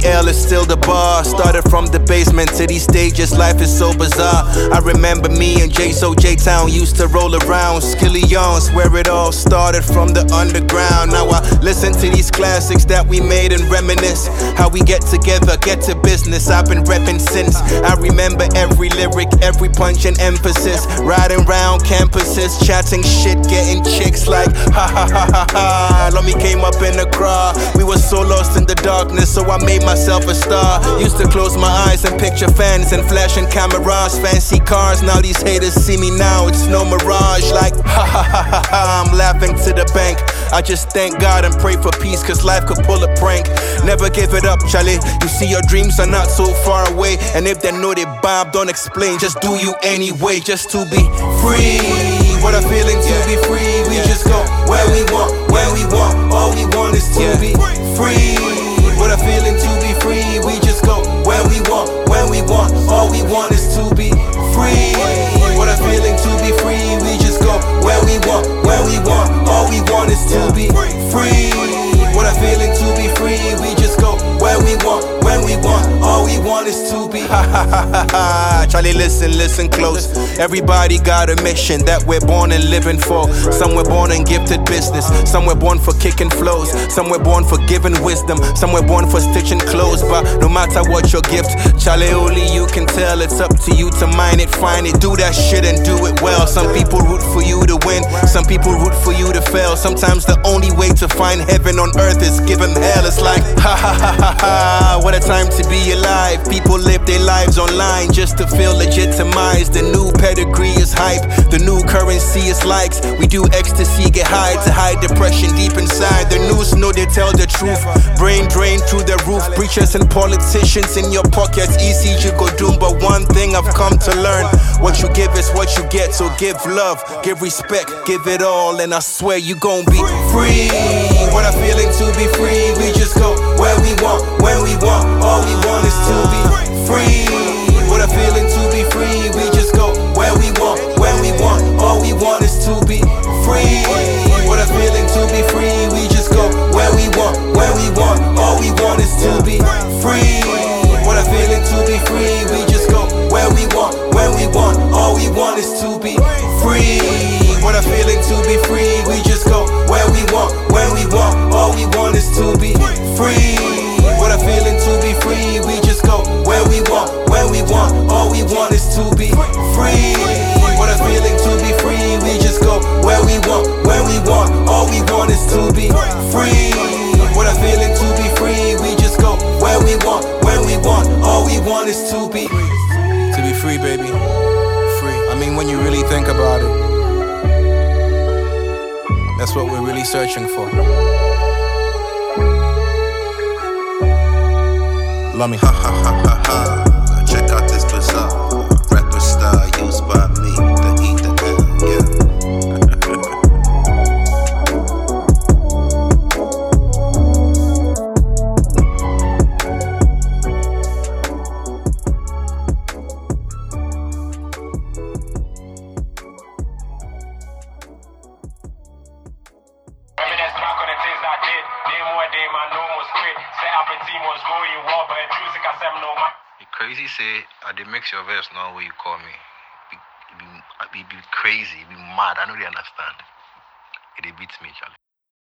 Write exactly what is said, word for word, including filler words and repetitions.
B L is still the bar. Started from the basement to these stages, life is so bizarre. I remember me and J So J-Town used to roll around Skillions, where it all started from the underground. Now I listen to these classics that we made and reminisce how we get together, get to business. I've been repping since. I remember every lyric, every punch and emphasis. Riding round campuses, chatting shit, getting chicks like ha ha ha ha ha. Lummy came up in the crowd. We were so lost in the darkness, so I made myself a star. Used to close my eyes and picture fans and flashing cameras, fancy cars. Now these haters see me now, it's no mirage. Like ha ha ha ha ha, I'm laughing to the bank. I just thank God and pray for peace, cause life could pull a prank. Never give it up, Charlie. You see your dreams are not so far away, and if they know they bob, don't explain, just do you anyway, just to be free. What a feeling to be free. We just go where we want, where we want. All we want is to be free. What a feeling to be free. We just go where we want, where we want. All we want is to be free. What a feeling to be free. We just go where we want, where we want. All we want is to be free. What a feeling to be free. We just go where we want, when we want. All we want is to be ha ha ha ha ha. Charlie, listen, listen close. Everybody got a mission that we're born and living for. Some were born in gifted business, some were born for kicking flows, some were born for giving wisdom, some were born for stitching clothes. But no matter what your gift, Charlie, only you can tell. It's up to you to mine it, find it, do that shit and do it well. Some people root for you to win, some people root for you to fail. Sometimes the only way to find heaven on earth is give them hell. It's like ha ha ha ha ha. What a time to be alive. People live their lives online just to feel legitimized. The new pedigree is hype, the new currency is likes. We do ecstasy, get high to hide depression deep inside. The news know they tell the truth. Brain drain through the roof. Preachers and politicians in your pockets, easy you go doom. But one thing I've come to learn, what you give is what you get. So give love, give respect, give it all, and I swear you gon' be free. What a feeling to be free. We just go where we want, when we want. All we want is to be free. What a feeling to be free. We just go where we want, when we want. All we want is to be free. What a feeling to be free. We just go where we want, when we want. All we want is to be free. What a feeling to be free. We just go where we want, when we want. All we want is to be free. What a feeling to be free. We just go where we want, when we want. All we want is to be free. What a feeling to be free. We just go where we want, when we want. All we want is to be free. What a feeling to be free. We just go where we want, when we want. All we want is to be free. What a feeling to be free. We just go where we want, when we want. All we want is to be to be free, baby. Free. I mean, when you really think about it, that's what we're really searching for. Lummy. Ha ha ha ha ha. Check out this bizarre rapper style used by me. The E, the L, yeah. Crazy say, I did mix your verse now what you call me. Be, be, be, be crazy, be mad. I don't really understand. It beats me, Charlie.